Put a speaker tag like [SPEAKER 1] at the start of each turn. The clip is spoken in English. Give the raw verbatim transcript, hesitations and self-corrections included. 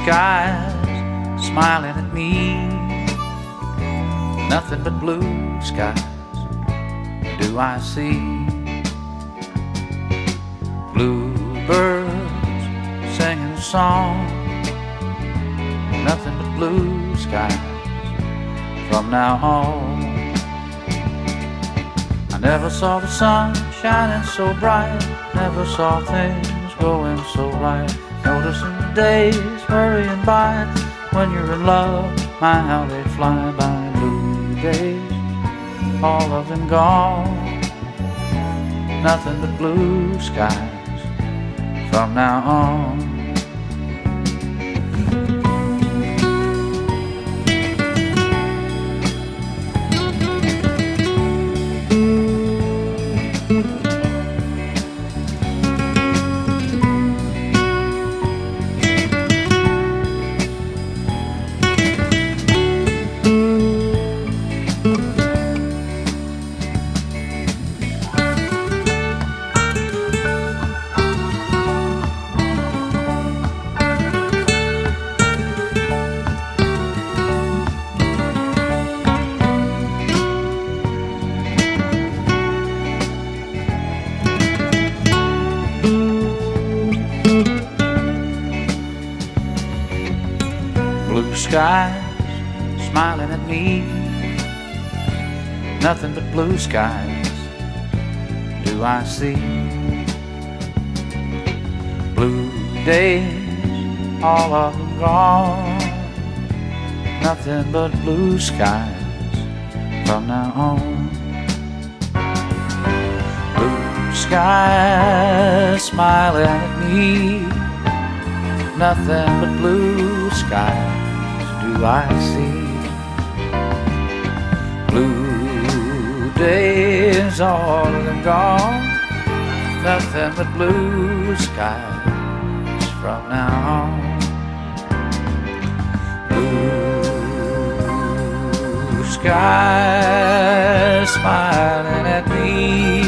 [SPEAKER 1] skies smiling at me, nothing but blue skies do I see. Bluebirds singing a song, nothing but blue skies from now on. I never saw the sun shining so bright, never saw things going so right, noticing the days hurrying by. When you're in love, my how they fly by. Blue days, all of them gone, nothing but blue skies from now on. Blue skies smiling at me, nothing but blue skies do I see. Blue days, all of them gone, nothing but blue skies from now on. Blue skies smiling at me, nothing but blue skies do I see. Blue days, all of them gone, nothing but blue skies from now on. Blue skies smiling at me,